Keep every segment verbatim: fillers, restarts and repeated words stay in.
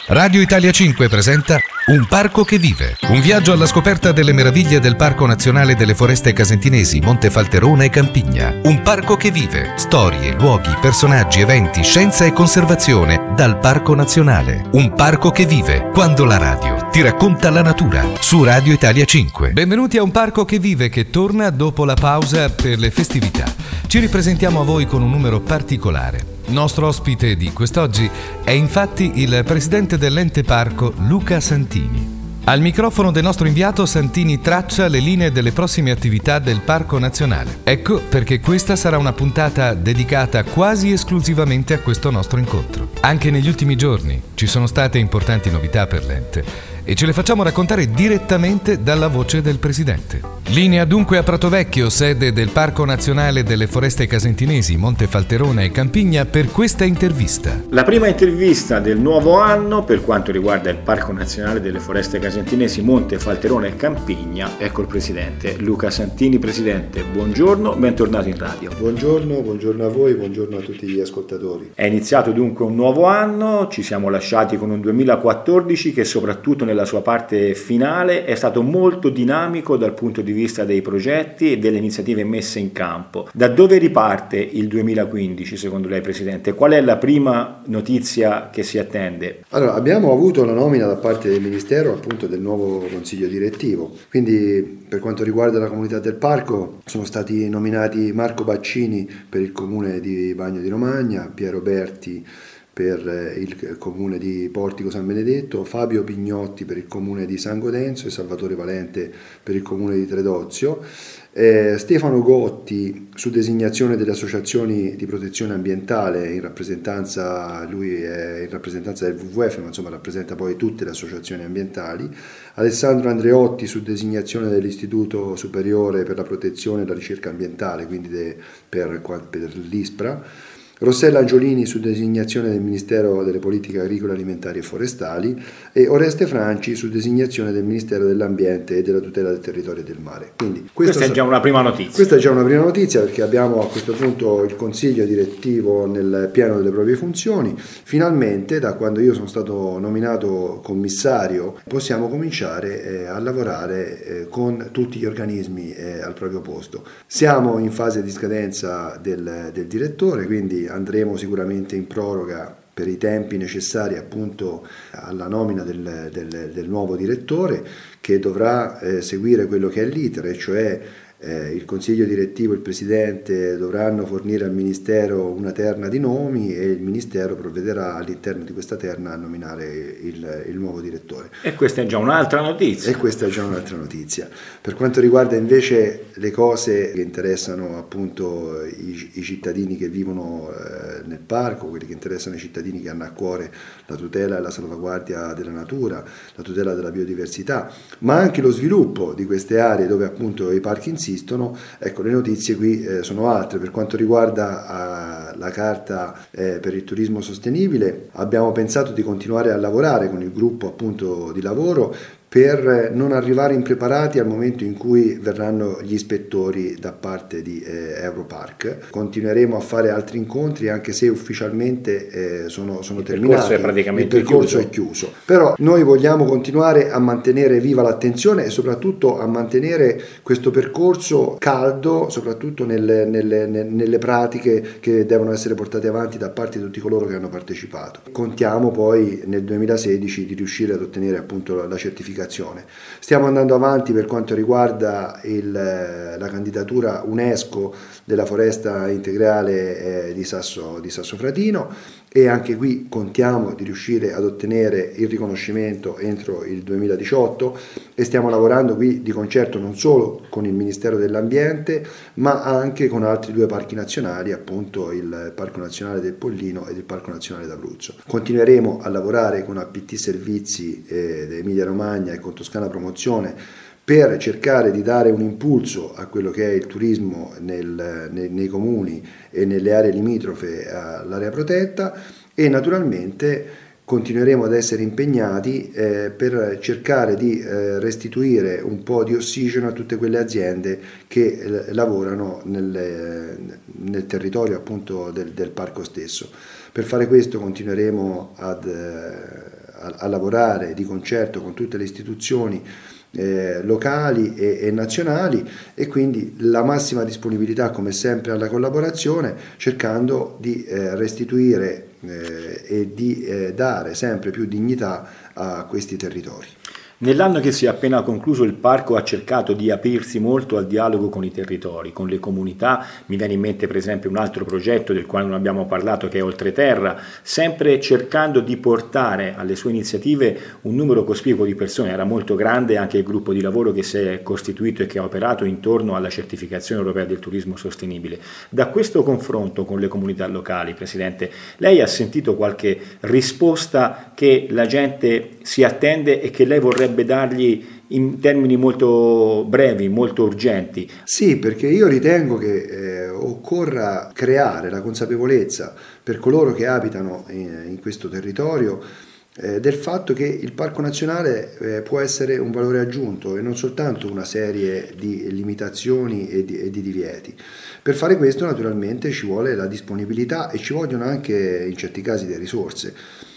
Radio Italia cinque presenta Un parco che vive. Un viaggio alla scoperta delle meraviglie del Parco Nazionale delle Foreste Casentinesi, Monte Falterona e Campigna. Un parco che vive. Storie, luoghi, personaggi, eventi, scienza e conservazione dal Parco Nazionale. Un parco che vive. Quando la radio ti racconta la natura. Su Radio Italia cinque. Benvenuti a Un parco che vive, che torna dopo la pausa per le festività. Ci ripresentiamo a voi con un numero particolare. Nostro ospite di quest'oggi è infatti il presidente dell'ente parco Luca Santini. Al microfono del nostro inviato, Santini traccia le linee delle prossime attività del Parco Nazionale. Ecco perché questa sarà una puntata dedicata quasi esclusivamente a questo nostro incontro. Anche negli ultimi giorni ci sono state importanti novità per l'ente e ce le facciamo raccontare direttamente dalla voce del presidente. Linea dunque a Pratovecchio, sede del Parco Nazionale delle Foreste Casentinesi, Monte Falterona e Campigna, per questa intervista. La prima intervista del nuovo anno per quanto riguarda il Parco Nazionale delle Foreste Casentinesi, Monte Falterona e Campigna. Ecco il presidente Luca Santini. Presidente, buongiorno, bentornato in radio. Buongiorno, buongiorno a voi, buongiorno a tutti gli ascoltatori. È iniziato dunque un nuovo anno, ci siamo lasciati con un duemilaquattordici che soprattutto nella sua parte finale è stato molto dinamico dal punto di vista dei progetti e delle iniziative messe in campo. Da dove riparte il duemilaquindici secondo lei, presidente? Qual è la prima notizia che si attende? Allora, abbiamo avuto la nomina da parte del Ministero appunto del nuovo consiglio direttivo, quindi per quanto riguarda la comunità del parco sono stati nominati Marco Baccini per il comune di Bagno di Romagna, Piero Berti per il comune di Portico San Benedetto, Fabio Pignotti per il comune di San Godenzo e Salvatore Valente per il comune di Tredozio, eh, Stefano Gotti su designazione delle associazioni di protezione ambientale, in rappresentanza, lui è in rappresentanza del W W F, ma insomma rappresenta poi tutte le associazioni ambientali, Alessandro Andreotti su designazione dell'Istituto Superiore per la Protezione e la Ricerca Ambientale, quindi de, per, per l'ISPRA, Rossella Angiolini su designazione del Ministero delle Politiche Agricole, Alimentari e Forestali e Oreste Franci su designazione del Ministero dell'Ambiente e della Tutela del Territorio e del Mare. Quindi questa è già una prima notizia. Questa è già una prima notizia perché abbiamo a questo punto il Consiglio direttivo nel pieno delle proprie funzioni. Finalmente, da quando io sono stato nominato commissario, possiamo cominciare eh, a lavorare eh, con tutti gli organismi eh, al proprio posto. Siamo in fase di scadenza del, del direttore, quindi andremo sicuramente in proroga per i tempi necessari appunto alla nomina del, del, del nuovo direttore, che dovrà eh, seguire quello che è l'iter, cioè eh, il consiglio direttivo e il presidente dovranno fornire al ministero una terna di nomi e il ministero provvederà all'interno di questa terna a nominare il, il nuovo direttore. E questa è già un'altra notizia. E questa è già un'altra notizia. Per quanto riguarda invece le cose che interessano appunto i, i cittadini che vivono eh, nel parco, quelli che interessano i cittadini che hanno a cuore la tutela e la salvaguardia della natura, la tutela della biodiversità, ma anche lo sviluppo di queste aree dove appunto i parchi insistono, ecco, le notizie qui eh, sono altre. Per quanto riguarda eh, la carta eh, per il turismo sostenibile, abbiamo pensato di continuare a lavorare con il gruppo appunto di lavoro per non arrivare impreparati al momento in cui verranno gli ispettori da parte di eh, Europark. Continueremo a fare altri incontri anche se ufficialmente eh, sono, sono il terminati. Percorso è praticamente il percorso chiuso. è chiuso. Però noi vogliamo continuare a mantenere viva l'attenzione e soprattutto a mantenere questo percorso caldo, soprattutto nelle, nelle, nelle pratiche che devono essere portate avanti da parte di tutti coloro che hanno partecipato. Contiamo poi nel duemilasedici di riuscire ad ottenere appunto la certificazione. Stiamo andando avanti per quanto riguarda il, la candidatura UNESCO della foresta integrale eh, di, Sasso, di Sassofratino e anche qui contiamo di riuscire ad ottenere il riconoscimento entro il duemiladiciotto e stiamo lavorando qui di concerto non solo con il Ministero dell'Ambiente ma anche con altri due parchi nazionali, appunto il Parco Nazionale del Pollino ed il Parco Nazionale d'Abruzzo. Continueremo a lavorare con A P T Servizi eh, Emilia Romagna e con Toscana Promozione per cercare di dare un impulso a quello che è il turismo nel, nei, nei comuni e nelle aree limitrofe all'area protetta e naturalmente continueremo ad essere impegnati eh, per cercare di eh, restituire un po' di ossigeno a tutte quelle aziende che eh, lavorano nel, nel territorio appunto del, del parco stesso. Per fare questo continueremo ad, eh, a, a lavorare di concerto con tutte le istituzioni Eh, locali e, e nazionali, e quindi la massima disponibilità come sempre alla collaborazione, cercando di eh, restituire eh, e di eh, dare sempre più dignità a questi territori. Nell'anno che si è appena concluso, il parco ha cercato di aprirsi molto al dialogo con i territori, con le comunità. Mi viene in mente per esempio un altro progetto del quale non abbiamo parlato, che è Oltreterra, sempre cercando di portare alle sue iniziative un numero cospicuo di persone. Era molto grande anche il gruppo di lavoro che si è costituito e che ha operato intorno alla certificazione europea del turismo sostenibile. Da questo confronto con le comunità locali, Presidente, lei ha sentito qualche risposta che la gente si attende e che lei vorrebbe dargli in termini molto brevi, molto urgenti? Sì, perché io ritengo che eh, occorra creare la consapevolezza per coloro che abitano in, in questo territorio eh, del fatto che il Parco Nazionale eh, può essere un valore aggiunto e non soltanto una serie di limitazioni e di, e di divieti. Per fare questo naturalmente ci vuole la disponibilità e ci vogliono anche in certi casi le risorse.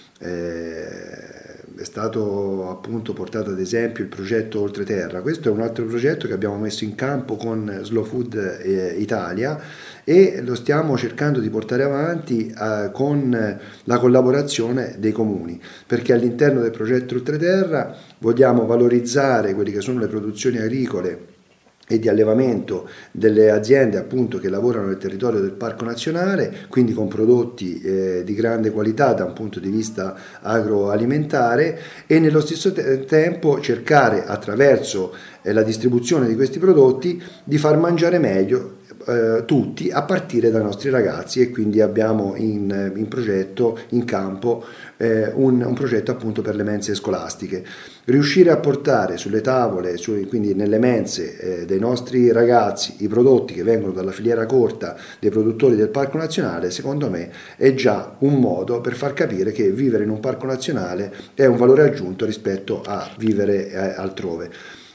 Eh, È stato appunto portato ad esempio il progetto Oltreterra. Questo è un altro progetto che abbiamo messo in campo con Slow Food Italia e lo stiamo cercando di portare avanti eh, con la collaborazione dei comuni, perché all'interno del progetto Oltreterra vogliamo valorizzare quelle che sono le produzioni agricole e di allevamento delle aziende appunto che lavorano nel territorio del Parco Nazionale, quindi con prodotti eh, di grande qualità da un punto di vista agroalimentare, e nello stesso te- tempo cercare attraverso eh, la distribuzione di questi prodotti di far mangiare meglio eh, tutti, a partire dai nostri ragazzi, e quindi abbiamo in, in progetto, in campo eh, un, un progetto appunto per le mense scolastiche. Riuscire a portare sulle tavole, su, quindi nelle mense eh, dei nostri ragazzi, i prodotti che vengono dalla filiera corta dei produttori del Parco Nazionale, secondo me è già un modo per far capire che vivere in un Parco Nazionale è un valore aggiunto rispetto a vivere eh, altrove.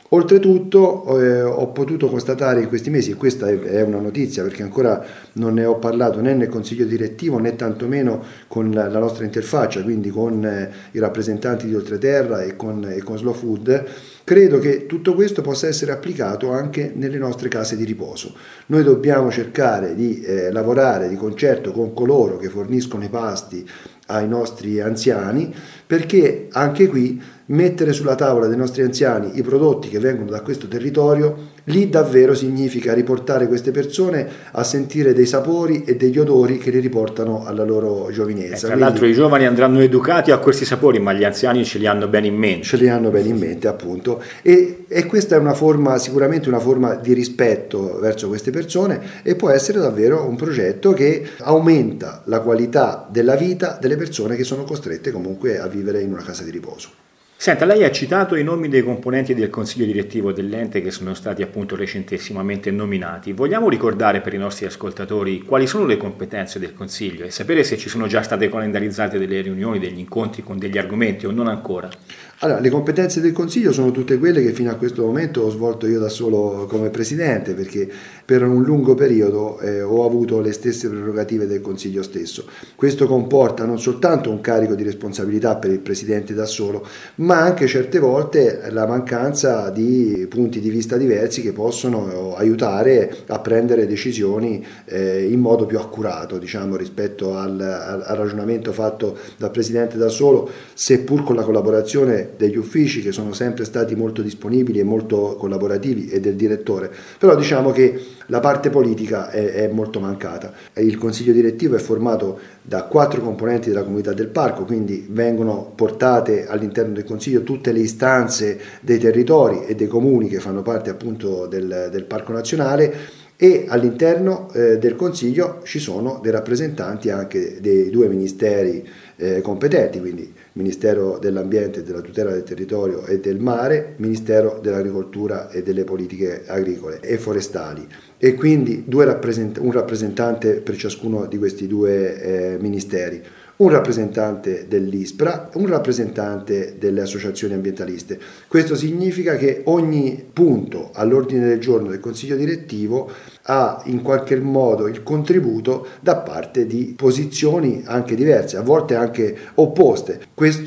Oltretutto eh, ho potuto constatare in questi mesi, e questa è, è una notizia perché ancora non ne ho parlato né nel consiglio direttivo né tantomeno con la, la nostra interfaccia, quindi con eh, i rappresentanti di Oltreterra e con, e con Slow Food, credo che tutto questo possa essere applicato anche nelle nostre case di riposo. Noi dobbiamo cercare di eh, lavorare di concerto con coloro che forniscono i pasti ai nostri anziani, perché anche qui mettere sulla tavola dei nostri anziani i prodotti che vengono da questo territorio, lì davvero significa riportare queste persone a sentire dei sapori e degli odori che li riportano alla loro giovinezza. Eh, tra Quindi, l'altro i giovani andranno educati a questi sapori, ma gli anziani ce li hanno bene in mente. Ce li hanno bene in mente, appunto. E, e questa è una forma, sicuramente una forma di rispetto verso queste persone, e può essere davvero un progetto che aumenta la qualità della vita delle persone che sono costrette comunque a vivere in una casa di riposo. Senta, lei ha citato i nomi dei componenti del consiglio direttivo dell'ente che sono stati appunto recentissimamente nominati. Vogliamo ricordare per i nostri ascoltatori quali sono le competenze del consiglio e sapere se ci sono già state calendarizzate delle riunioni, degli incontri con degli argomenti o non ancora? Allora, le competenze del Consiglio sono tutte quelle che fino a questo momento ho svolto io da solo come Presidente, perché per un lungo periodo eh, ho avuto le stesse prerogative del Consiglio stesso. Questo comporta non soltanto un carico di responsabilità per il Presidente da solo, ma anche certe volte la mancanza di punti di vista diversi che possono aiutare a prendere decisioni eh, in modo più accurato, diciamo, rispetto al, al, al ragionamento fatto dal Presidente da solo, seppur con la collaborazione degli uffici che sono sempre stati molto disponibili e molto collaborativi, e del direttore. Però diciamo che la parte politica è, è molto mancata. Il consiglio direttivo è formato da quattro componenti della comunità del parco, quindi vengono portate all'interno del consiglio tutte le istanze dei territori e dei comuni che fanno parte appunto del, del Parco Nazionale, e all'interno eh, del consiglio ci sono dei rappresentanti anche dei due ministeri eh, competenti, quindi Ministero dell'Ambiente e della Tutela del Territorio e del Mare, Ministero dell'Agricoltura e delle Politiche Agricole e Forestali, e quindi due rappresent- un rappresentante per ciascuno di questi due eh, ministeri, un rappresentante dell'ISPRA, un rappresentante delle associazioni ambientaliste. Questo significa che ogni punto all'ordine del giorno del Consiglio direttivo ha in qualche modo il contributo da parte di posizioni anche diverse, a volte anche opposte. Questo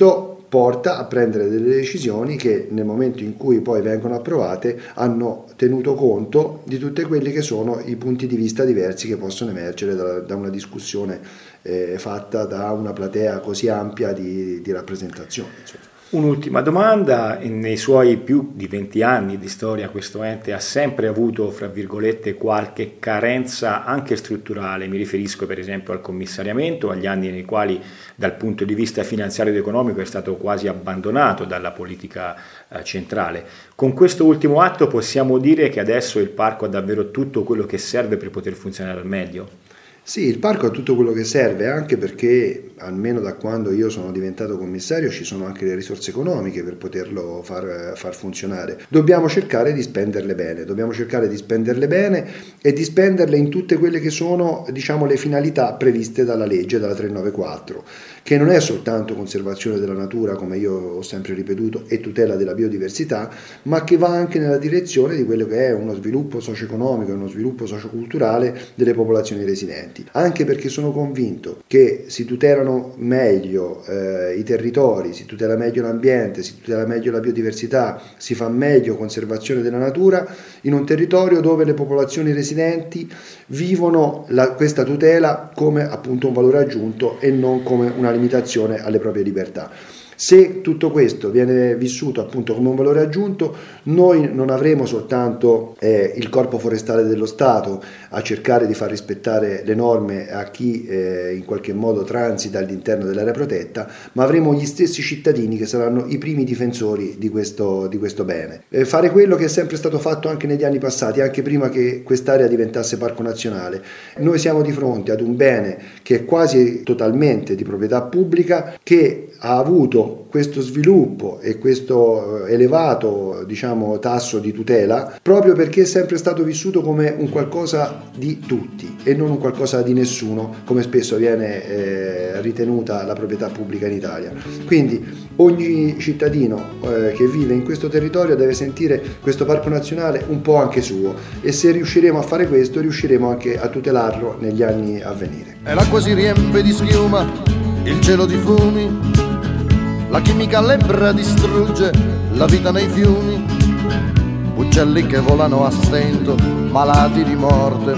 porta a prendere delle decisioni che nel momento in cui poi vengono approvate hanno tenuto conto di tutti quelli che sono i punti di vista diversi che possono emergere da, da una discussione eh, fatta da una platea così ampia di, di rappresentazione. Insomma. Un'ultima domanda: nei suoi più di venti anni di storia questo ente ha sempre avuto, fra virgolette, qualche carenza anche strutturale? Mi riferisco per esempio al commissariamento, agli anni nei quali dal punto di vista finanziario ed economico è stato quasi abbandonato dalla politica eh, centrale. Con questo ultimo atto possiamo dire che adesso il parco ha davvero tutto quello che serve per poter funzionare al meglio? Sì, il parco ha tutto quello che serve, anche perché almeno da quando io sono diventato commissario ci sono anche le risorse economiche per poterlo far, far funzionare. Dobbiamo cercare di spenderle bene, dobbiamo cercare di spenderle bene e di spenderle in tutte quelle che sono, diciamo, le finalità previste dalla legge, dalla trecentonovantaquattro, che non è soltanto conservazione della natura, come io ho sempre ripetuto, e tutela della biodiversità, ma che va anche nella direzione di quello che è uno sviluppo socio-economico e uno sviluppo socioculturale delle popolazioni residenti. Anche perché sono convinto che si tutelano meglio eh, i territori, si tutela meglio l'ambiente, si tutela meglio la biodiversità, si fa meglio conservazione della natura in un territorio dove le popolazioni residenti vivono la, questa tutela come appunto un valore aggiunto e non come una limitazione alle proprie libertà. Se tutto questo viene vissuto appunto come un valore aggiunto, noi non avremo soltanto eh, il Corpo Forestale dello Stato a cercare di far rispettare le norme a chi eh, in qualche modo transita all'interno dell'area protetta, ma avremo gli stessi cittadini che saranno i primi difensori di questo, di questo bene. Eh, fare quello che è sempre stato fatto anche negli anni passati, anche prima che quest'area diventasse parco nazionale. Noi siamo di fronte ad un bene che è quasi totalmente di proprietà pubblica, che ha avuto questo sviluppo e questo elevato, diciamo, tasso di tutela proprio perché è sempre stato vissuto come un qualcosa di tutti e non un qualcosa di nessuno, come spesso viene eh, ritenuta la proprietà pubblica in Italia. Quindi ogni cittadino eh, che vive in questo territorio deve sentire questo parco nazionale un po' anche suo, e se riusciremo a fare questo riusciremo anche a tutelarlo negli anni a venire. E l'acqua si riempie di schiuma, il cielo di fumi, la chimica lebbra distrugge la vita nei fiumi, uccelli che volano a stento, malati di morte.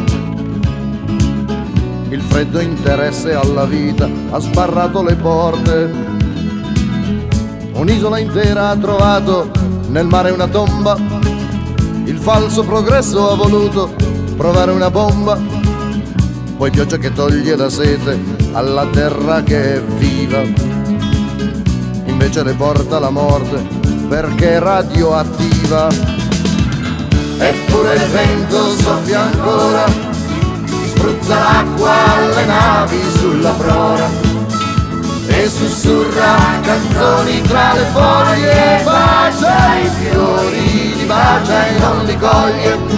Il freddo interesse alla vita ha sbarrato le porte. Un'isola intera ha trovato nel mare una tomba. Il falso progresso ha voluto provare una bomba. Poi pioggia che toglie la sete alla terra che è viva, invece le porta la morte perché è radioattiva. Eppure il vento soffia ancora, spruzza l'acqua alle navi sulla prora e sussurra canzoni tra le foglie, bacia i fiori, li bacia e non li coglie.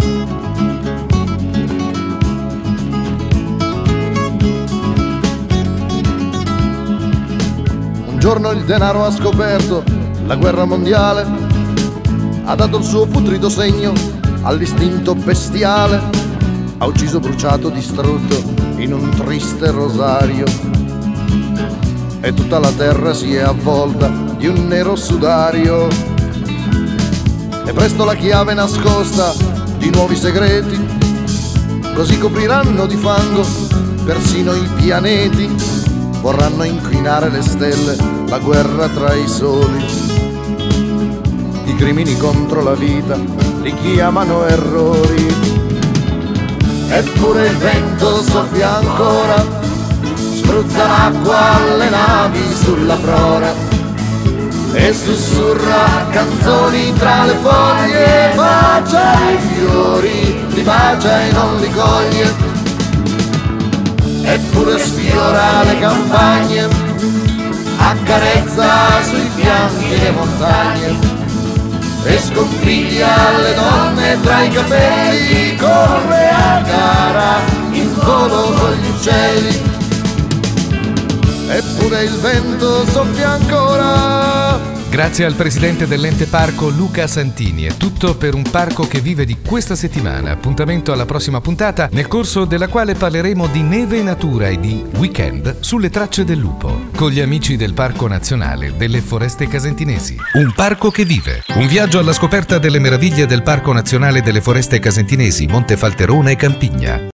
Un giorno il denaro ha scoperto la guerra mondiale, ha dato il suo putrido segno all'istinto bestiale, ha ucciso, bruciato, distrutto in un triste rosario, e tutta la terra si è avvolta di un nero sudario. E presto la chiave nascosta di nuovi segreti, così copriranno di fango persino i pianeti. Vorranno inquinare le stelle, la guerra tra i soli. I crimini contro la vita li chiamano errori. Eppure il vento soffia ancora, spruzza l'acqua alle navi sulla prora e sussurra canzoni tra le foglie, bacia i fiori, li bacia e non li coglie. Eppure sfiora le campagne, accarezza sui fianchi le montagne e sconfiglia le donne tra i capelli, corre a gara in volo con gli uccelli. Eppure il vento soffia ancora. Grazie al presidente dell'ente parco Luca Santini. È tutto per Un Parco che Vive di questa settimana. Appuntamento alla prossima puntata, nel corso della quale parleremo di neve e natura e di weekend sulle tracce del lupo, con gli amici del Parco Nazionale delle Foreste Casentinesi. Un Parco che Vive. Un viaggio alla scoperta delle meraviglie del Parco Nazionale delle Foreste Casentinesi, Monte Falterona e Campigna.